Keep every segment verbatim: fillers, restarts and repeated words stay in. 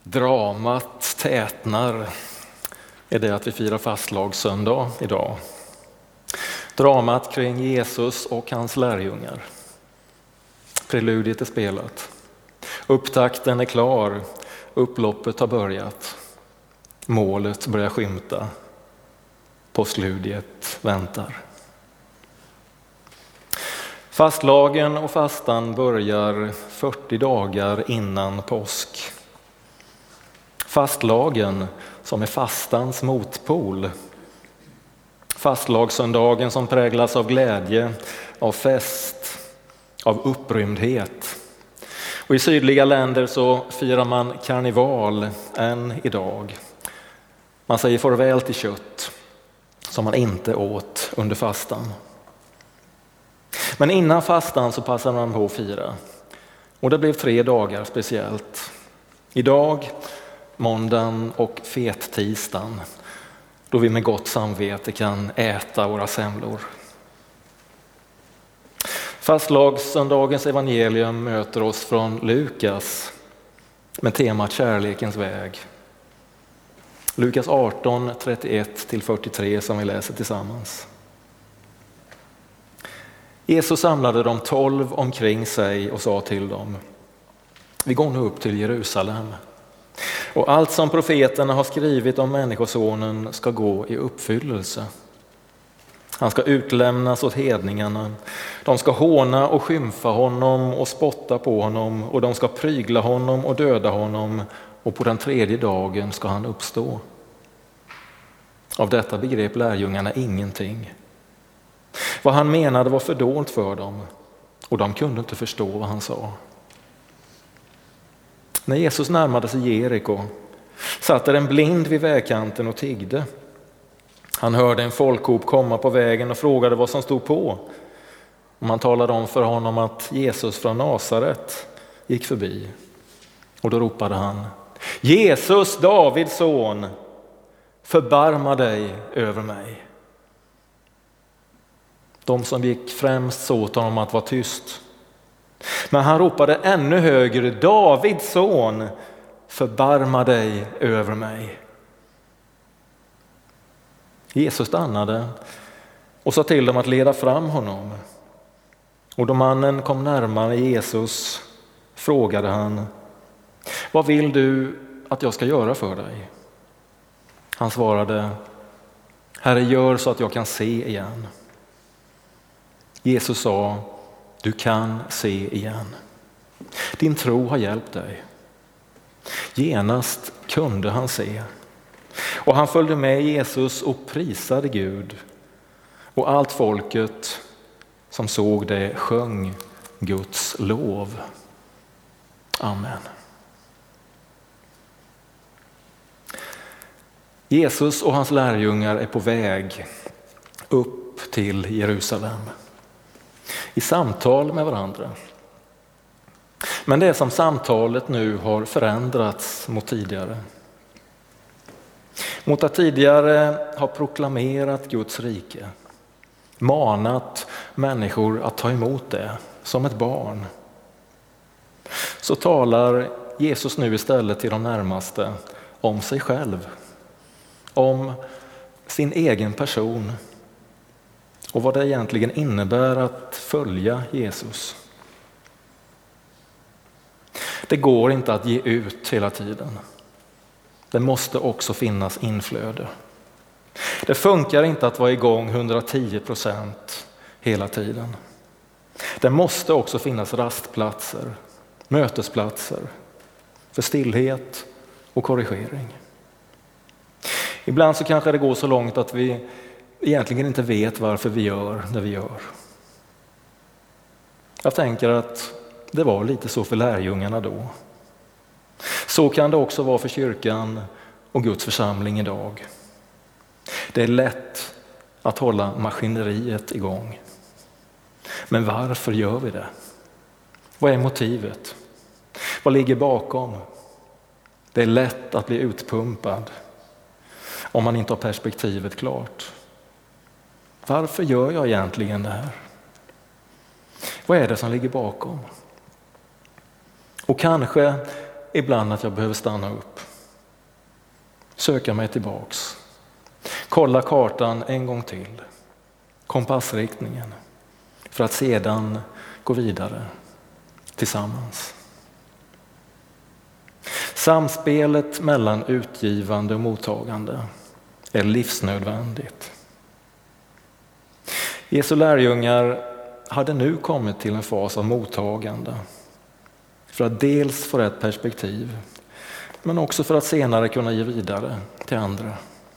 Dramat tätnar är det att vi firar fastlagssöndag idag. Dramat kring Jesus och hans lärjungar. Preludiet är spelat. Upptakten är klar. Upploppet har börjat. Målet börjar skymta. Påskludiet väntar. Fastlagen och fastan börjar fyrtio dagar innan påsk. Fastlagen som är fastans motpol. Fastlagssöndagen som präglas av glädje, av fest, av upprymdhet. Och i sydliga länder så firar man karneval än idag. Man säger farväl till kött som man inte åt under fastan. Men innan fastan så passar man på att fira. Och det blev tre dagar speciellt. Idag, måndagen och fettisdagen, då vi med gott samvete kan äta våra semlor. Fastlagssöndagens evangelium möter oss från Lukas med temat kärlekens väg. Lukas arton, trettioett till fyrtiotre som vi läser tillsammans. Jesus samlade de tolv omkring sig och sa till dem: vi går nu upp till Jerusalem. Och allt som profeterna har skrivit om människosonen ska gå i uppfyllelse. Han ska utlämnas åt hedningarna. De ska håna och skymfa honom och spotta på honom. Och de ska prygla honom och döda honom. Och på den tredje dagen ska han uppstå. Av detta begrep lärjungarna ingenting. Vad han menade var fördolt för dem. Och de kunde inte förstå vad han sa. När Jesus närmade sig Jeriko satt där en blind vid vägkanten och tiggde. Han hörde en folkhop komma på vägen och frågade vad som stod på. Och man talade om för honom att Jesus från Nasaret gick förbi. Och då ropade han: Jesus, Davids son, förbarma dig över mig. De som gick främst så åt honom att vara tyst. Men han ropade ännu högre: Davids son, förbarma dig över mig. Jesus stannade och sa till dem att leda fram honom. Och då mannen kom närmare Jesus frågade han: vad vill du att jag ska göra för dig? Han svarade: Herre, gör så att jag kan se igen. Jesus sa: du kan se igen. Din tro har hjälpt dig. Genast kunde han se. Och han följde med Jesus och prisade Gud. Och allt folket som såg det sjöng Guds lov. Amen. Jesus och hans lärjungar är på väg upp till Jerusalem. I samtal med varandra. Men det är som samtalet nu har förändrats mot tidigare. Mot att tidigare ha proklamerat Guds rike. Manat människor att ta emot det som ett barn. Så talar Jesus nu istället till de närmaste om sig själv. Om sin egen person. Och vad det egentligen innebär att följa Jesus. Det går inte att ge ut hela tiden. Det måste också finnas inflöde. Det funkar inte att vara igång hundratio procent hela tiden. Det måste också finnas rastplatser, mötesplatser för stillhet och korrigering. Ibland så kanske det går så långt att vi egentligen inte vet varför vi gör det vi gör. Jag tänker att det var lite så för lärjungarna då. Så kan det också vara för kyrkan och Guds församling idag. Det är lätt att hålla maskineriet igång. Men varför gör vi det? Vad är motivet? Vad ligger bakom? Det är lätt att bli utpumpad om man inte har perspektivet klart. Varför gör jag egentligen det här? Vad är det som ligger bakom? Och kanske ibland att jag behöver stanna upp. söka mig tillbaks, kolla kartan en gång till, kompassriktningen, för att sedan gå vidare tillsammans. Samspelet mellan utgivande och mottagande är livsnödvändigt. Jesu lärjungar hade nu kommit till en fas av mottagande för att dels få rätt perspektiv, men också för att senare kunna ge vidare till andra.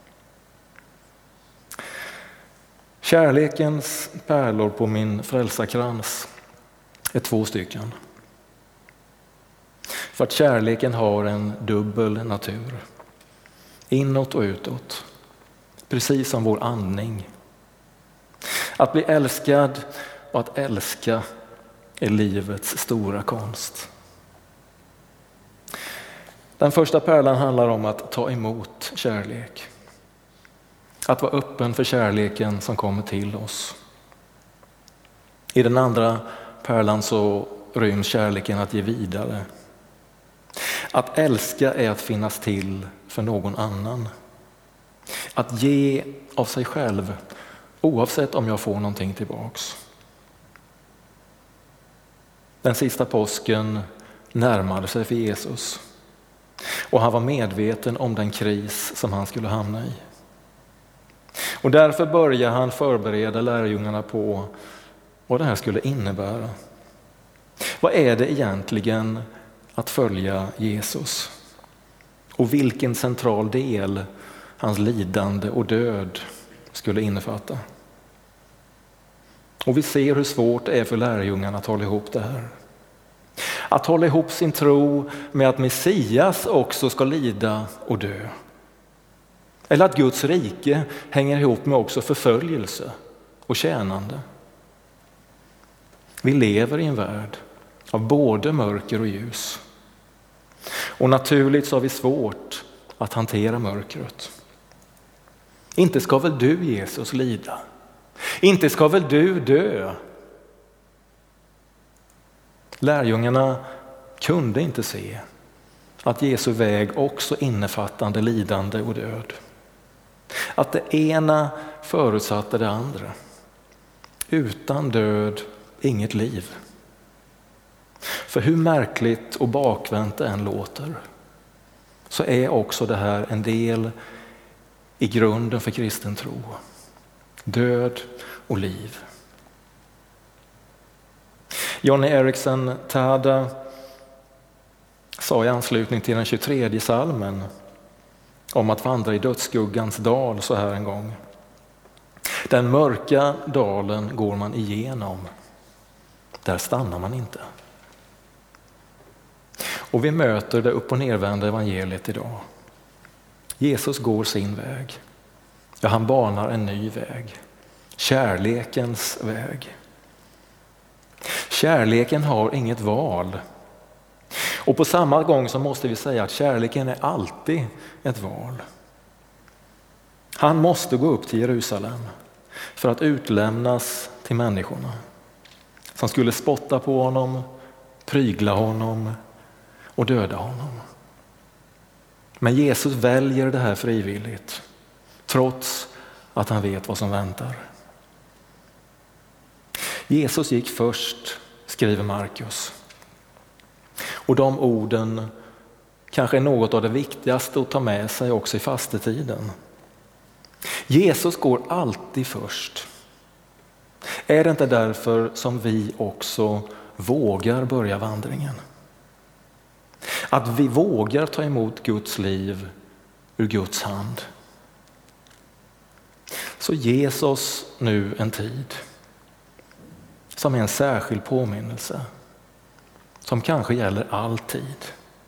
Kärlekens pärlor på min frälsarkrans är två stycken. För att kärleken har en dubbel natur, inåt och utåt, precis som vår andning. Att bli älskad och att älska är livets stora konst. Den första pärlan handlar om att ta emot kärlek. Att vara öppen för kärleken som kommer till oss. I den andra pärlan så ryms kärleken att ge vidare. Att älska är att finnas till för någon annan. Att ge av sig själv oavsett om jag får någonting tillbaks. Den sista påsken närmade sig för Jesus. Och han var medveten om den kris som han skulle hamna i. Och därför började han förbereda lärjungarna på vad det här skulle innebära. Vad är det egentligen att följa Jesus? Och vilken central del hans lidande och död skulle innefatta. Och vi ser hur svårt det är för lärjungarna att hålla ihop det här. Att hålla ihop sin tro med att Messias också ska lida och dö. Eller att Guds rike hänger ihop med också förföljelse och tjänande. Vi lever i en värld av både mörker och ljus. Och naturligt så har vi svårt att hantera mörkret. Inte ska väl du, Jesus, lida? Inte ska väl du dö? Lärjungarna kunde inte se att Jesu väg också innefattande lidande och död. Att det ena förutsatte det andra. Utan död, inget liv. För hur märkligt och bakvänt det än låter, så är också det här en del i grunden för kristen tro. Död och liv. Johnny Erickson Tada sa i anslutning till den tjugotredje salmen om att vandra i dödsskuggans dal så här en gång. Den mörka dalen går man igenom. Där stannar man inte. Och vi möter det upp- och nervända evangeliet idag. Jesus går sin väg. Ja, han banar en ny väg. Kärlekens väg. Kärleken har inget val. Och på samma gång så måste vi säga att kärleken är alltid ett val. Han måste gå upp till Jerusalem för att utlämnas till människorna som skulle spotta på honom, prygla honom och döda honom. Men Jesus väljer det här frivilligt, trots att han vet vad som väntar. Jesus gick först, skriver Markus. Och de orden kanske är något av det viktigaste att ta med sig också i fastetiden. Jesus går alltid först. Är det inte därför som vi också vågar börja vandringen? Att vi vågar ta emot Guds liv ur Guds hand. Så Jesus nu en tid som är en särskild påminnelse som kanske gäller alltid.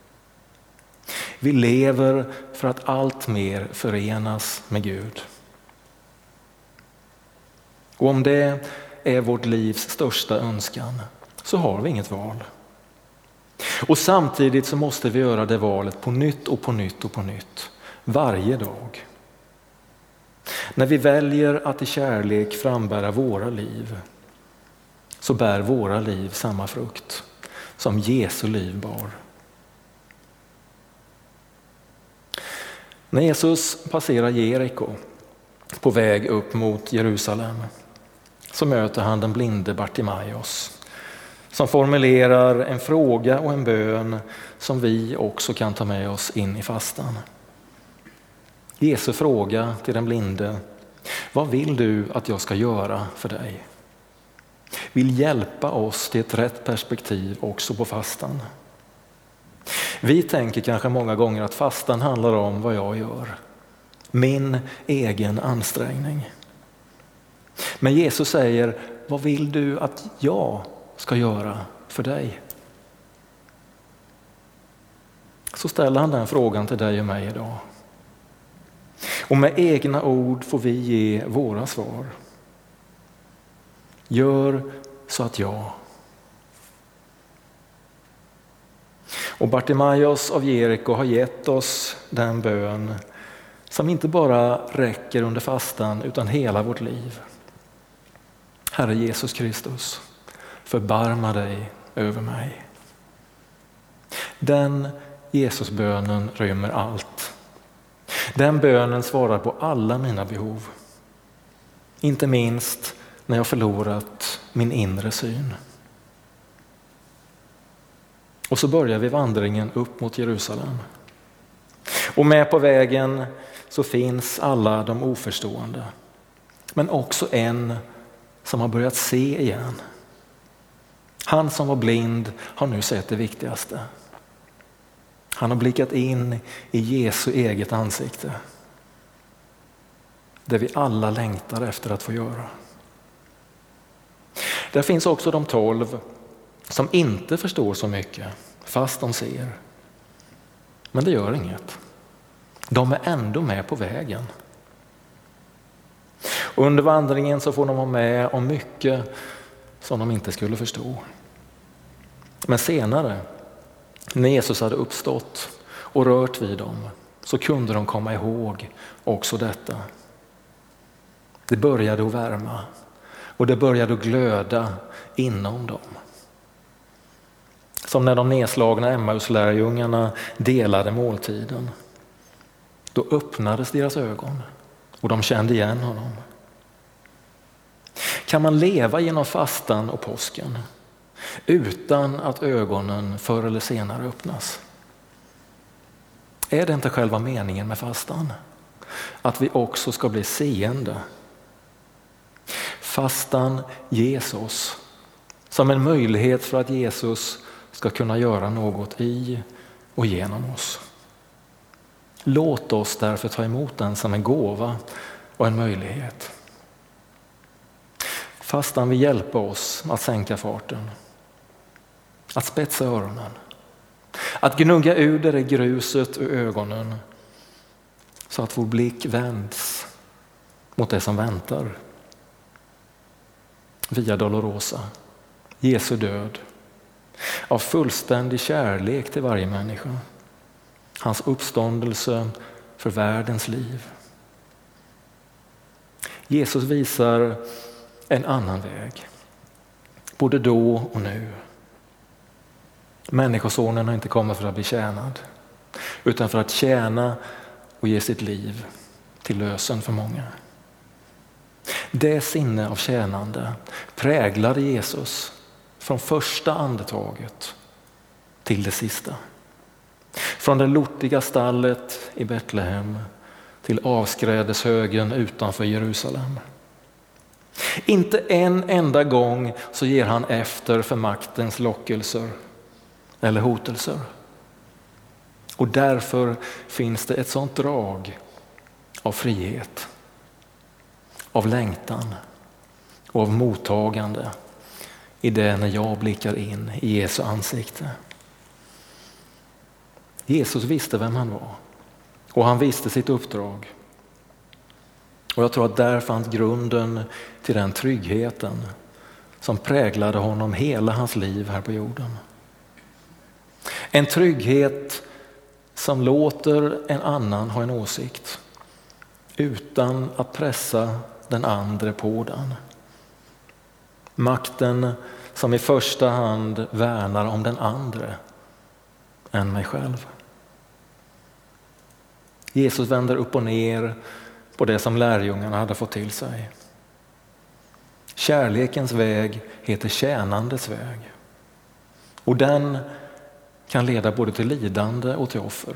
Vi lever för att allt mer förenas med Gud. Och om det är vårt livs största önskan så har vi inget val. Och samtidigt så måste vi göra det valet på nytt och på nytt och på nytt. Varje dag. När vi väljer att i kärlek frambära våra liv så bär våra liv samma frukt som Jesu liv bar. När Jesus passerar Jeriko på väg upp mot Jerusalem så möter han den blinde Bartimaios som formulerar en fråga och en bön som vi också kan ta med oss in i fastan. Jesu fråga till den blinde: vad vill du att jag ska göra för dig? Vill hjälpa oss till ett rätt perspektiv också på fastan. Vi tänker kanske många gånger att fastan handlar om vad jag gör. Min egen ansträngning. Men Jesus säger: vad vill du att jag ska göra för dig? Så ställer han den frågan till dig och mig idag. Och med egna ord får vi ge våra svar. Gör så att jag. Och Bartimaios av Jeriko har gett oss den bön som inte bara räcker under fastan utan hela vårt liv. Herre Jesus Kristus, förbarma dig över mig. Den Jesusbönen rymmer allt. Den bönen svarar på alla mina behov. Inte minst när jag förlorat min inre syn. Och så börjar vi vandringen upp mot Jerusalem. Och med på vägen så finns alla de oförstående. Men också en som har börjat se igen. Han som var blind har nu sett det viktigaste. Han har blickat in i Jesu eget ansikte. Det vi alla längtar efter att få göra. Där finns också de tolv som inte förstår så mycket, fast de ser. Men det gör inget. De är ändå med på vägen. Och under vandringen så får de vara med om mycket som de inte skulle förstå. Men senare, när Jesus hade uppstått och rört vid dem, så kunde de komma ihåg också detta. Det började att värma och det började att glöda inom dem. Som när de nedslagna Emmauslärjungarna delade måltiden. Då öppnades deras ögon och de kände igen honom. Kan man leva genom fastan och påsken utan att ögonen förr eller senare öppnas? Är det inte själva meningen med fastan? Att vi också ska bli seende. Fastan ges oss som en möjlighet för att Jesus ska kunna göra något i och genom oss. Låt oss därför ta emot den som en gåva och en möjlighet. Fastan vill hjälpa oss att sänka farten, att spetsa öronen, att gnugga ur det där gruset ur ögonen så att vår blick vänds mot det som väntar. Via Dolorosa, Jesu död, av fullständig kärlek till varje människa. Hans uppståndelse för världens liv. Jesus visar en annan väg, både då och nu. Människosonen har inte kommit för att bli tjänad, utan för att tjäna och ge sitt liv till lösen för många. Det sinne av tjänande präglade Jesus från första andetaget till det sista. Från det lortiga stallet i Betlehem till avskrädeshögen utanför Jerusalem. Inte en enda gång så ger han efter för maktens lockelser eller hotelser. Och därför finns det ett sånt drag av frihet, av längtan och av mottagande i det när jag blickar in i Jesu ansikte. Jesus visste vem han var och han visste sitt uppdrag. Och jag tror att där fanns grunden till den tryggheten som präglade honom hela hans liv här på jorden. En trygghet som låter en annan ha en åsikt utan att pressa den andra på den. Makten som i första hand värnar om den andra än mig själv. Jesus vänder upp och ner på det som lärjungarna hade fått till sig. Kärlekens väg heter tjänandets väg. Och den kan leda både till lidande och till offer.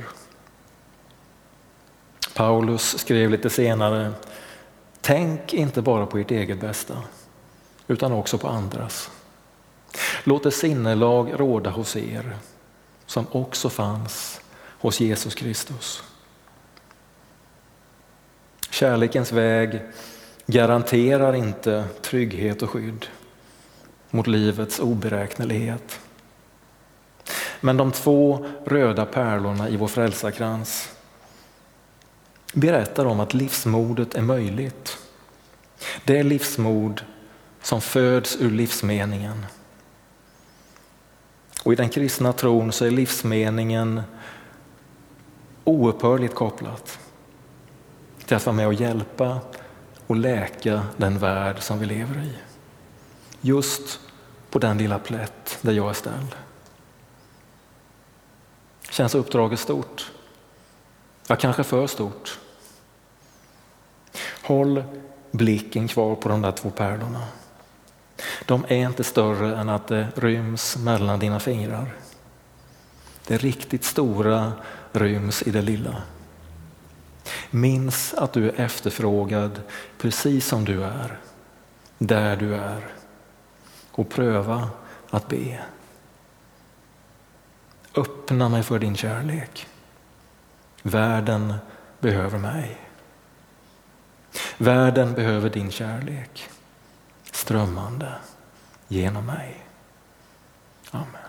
Paulus skrev lite senare: tänk inte bara på ert eget bästa, utan också på andras. Låt det sinnelag råda hos er som också fanns hos Jesus Kristus. Kärlekens väg garanterar inte trygghet och skydd mot livets oberäknelighet. Men de två röda pärlorna i vår frälsarkrans berättar om att livsmodet är möjligt. Det är livsmod som föds ur livsmeningen. Och i den kristna tron så är livsmeningen oupphörligt kopplat till att vara med och hjälpa och läka den värld som vi lever i. Just på den lilla plätt där jag är ställd. Känns uppdraget stort? Ja, kanske för stort. Håll blicken kvar på de där två pärlorna. De är inte större än att det ryms mellan dina fingrar. Det riktigt stora ryms i det lilla. Minns att du är efterfrågad precis som du är, där du är. Och pröva att be. Öppna mig för din kärlek. Världen behöver mig. Världen behöver din kärlek. Strömmande genom mig. Amen.